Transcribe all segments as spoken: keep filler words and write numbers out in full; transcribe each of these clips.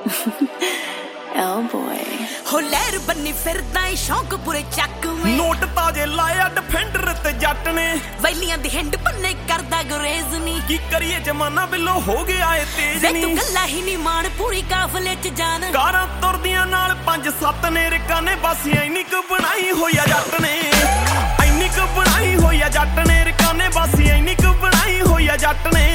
Oh boy ਹੋ ਲਹਿਰ ਬੰਨੀ ਫਿਰਦਾ ਏ ਸ਼ੌਂਕ ਪੂਰੇ ਚੱਕ ਮੇ ਨੋਟ ਤਾਜੇ ਲਾਇਆ ਡਿਫੈਂਡਰ ਤੇ ਜੱਟ ਨੇ ਵੈਲੀਆਂ ਦੀ ਹਿੰਡ ਪੰਨੇ ਕਰਦਾ ਗੁਰੇਜ਼ ਨੀ ਕੀ ਕਰੀਏ ਜਮਾਨਾ ਬਿੱਲੋ ਹੋ ਗਿਆ ਏ ਤੇਜ਼ ਨੀ ਤੂੰ ਗੱਲਾਂ ਹੀ ਨਹੀਂ ਮਾਣ ਪੂਰੀ ਕਾਫਲੇ ਚ ਜਾਨ ਕਾਰਾਂ ਤੁਰਦੀਆਂ ਨਾਲ ਪੰਜ ਸੱਤ ਨੇ ਰਿਕਾਂ ਨੇ ਬਸ ਐਨੀ ਕੁ ਬਣਾਈ ਹੋਈ ਆ ਜੱਟ ਨੇ ਐਨੀ ਕੁ ਬਣਾਈ ਹੋਈ ਆ ਜੱਟ ਨੇ ਰਿਕਾਂ ਨੇ ਬਸ ਐਨੀ ਕੁ ਬਣਾਈ ਹੋਈ ਆ ਜੱਟ ਨੇ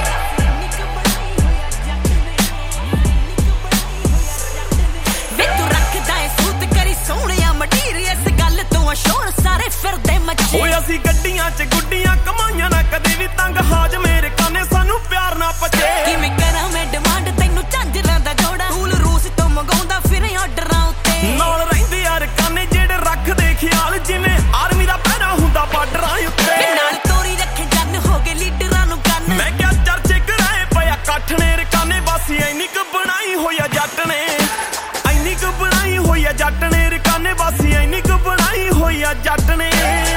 ਸਾਰੇ ਫਿਰਦੇ ਮੱਚੇ ਓਏ ਅਸੀਂ ਗੱਡੀਆਂ ਚ ਗੁੱਡੀਆਂ ਕਮਾਈਆਂ ਨਾ ਕਦੇ ਵੀ ਤੰਗ ਹਾਜ ਮੇਰੇ ਕਾਨੇ ਸਾਨੂੰ ਪਿਆਰ ਨਾ ਪਚੇ ਕਿਵੇਂ ਕਰਾਂ ਮੈਂ ਡਿਮਾਂਡ ਤੈਨੂੰ ਝਾਂਜਰਾਂ ਦਾ ਜੋੜਾ ਫੂਲ ਰੂਸ ਤੋਂ ਮੰਗਾਉਂਦਾ ਫਿਰ ਆਰਡਰਾਂ ਉੱਤੇ ਨਾਲ ਰਹਿੰਦੇ ਯਾਰ ਕਾਨੇ ਜਿਹੜੇ ਰੱਖਦੇ ਖਿਆਲ ਜਿਵੇਂ ਆਰਮੀ ਦਾ ਪਹਿਰਾ ਹੁੰਦਾ ਬਾਰਡਰਾਂ ਉੱਤੇ ਨਾਲ ਤੋਰੀ ਰੱਖੇ ਜੰਨ ਹੋ ਗਏ ਲੀਡਰਾਂ ਨੂੰ ਕੰਨ ਮੈਂ ਕਿਹਾ ਚਰਚੇ ਕਰਾਏ ਪਿਆ ਇਕੱਠ ਨੇ ਰਕਾਨੇ ਬਸ ਐਨੀ ਕੁ ਬਣਾਈ ਹੋਈ ਆ ਜੱਟ ਨੇ ਐਨੀ ਕੁ ਬਣਾਈ ਹੋਈ ਆ ਜੱਟ ਨੇ ਰਕਾਨੇ ਬਸ ਐਨੀ ਕੁ ਬਣਾਈ ਹੋਈ ਆ ਜੱਟ ਨੇ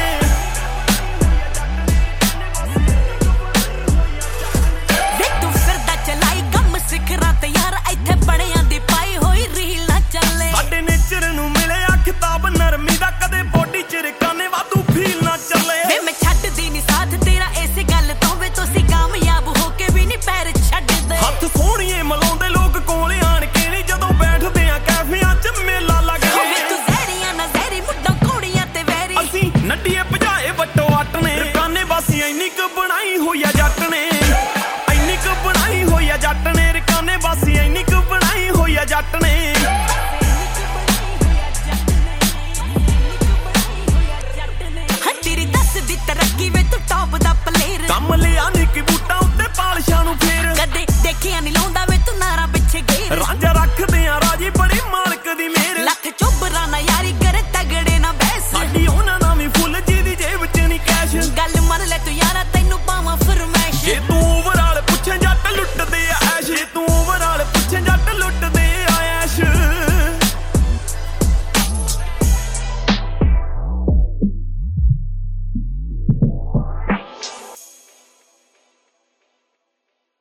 ਸਾਡੇ ਨੇਚਰ ਨੂੰ ਮਿਲਿਆ ਖਿਤਾਬ ਨਰਮੀ ਦਾ ਕਦੇ ਬੋਡੀ ਚ ਰਕਾਨੇ ਵਾਧੂ ਫੀਲ ਨਾ ਚੱਲੇ ਵੇ ਮੈਂ ਛੱਡਦੀ ਨੀ ਸਾਥ ਤੇਰਾ ਇਸੇ ਗੱਲ ਤੋਂ ਵੇ ਤੁਸੀਂ ਕਾਮਯਾਬ ਹੋ ਕੇ ਵੀ ਨੀ ਪੈਰ ਛੱਡਦੇ ਹੱਥ ਸੋਹਣੀਏ ਮਲਾਉਂਦੇ ਲੋਕ ਕੋਲ ਆਣ ਕੇ ਨੀ ਜਦੋਂ ਬੈਠਦੇ ਆ ਕੈਫਿਆਂ ਚ ਮੇਲਾ ਲੱਗਦਾ ਵੇ ਤੂੰ ਜ਼ਹਿਰੀਆਂ ਨਾ ਜ਼ਹਿਰੀ ਮੁੱਢੋਂ ਕੁੜੀਆਂ ਤੇ ਵੈਰੀ ਅਸੀਂ ਨੱਡੀਏ ਭਜਾਏ ਵੱਟੋ ਅੱਟ ਨੇ ਰਕਾਨੇ ਬਸ ਐਨੀ ਕੁ ਬਣਾਈ ਹੋਈ ਆ ਜੱਟ ਨੇ ਐਨੀ ਕੁ ਬਣਾਈ ਹੋਈ ਆ ਜੱਟ ਨੇ ਰਕਾਨੇ ਬਸ ਐਨੀ ਕੁ ਬਣਾਈ ਹੋਈ ਆ ਜੱਟ ਨੇ ਤਰੱਕੀ ਵੇ ਤੂੰ ਟੌਪ ਦਾ ਪਲੇਅਰ ਕੰਮ ਲਿਆ ਨੀ ਕਿ ਬੂਟਾਂ ਉੱਤੇ ਪਾਲਸ਼ਾਂ ਨੂੰ ਫੇਰ ਕਦੇ ਦੇਖਿਆ ਨੀ ਲਾਉਂਦਾ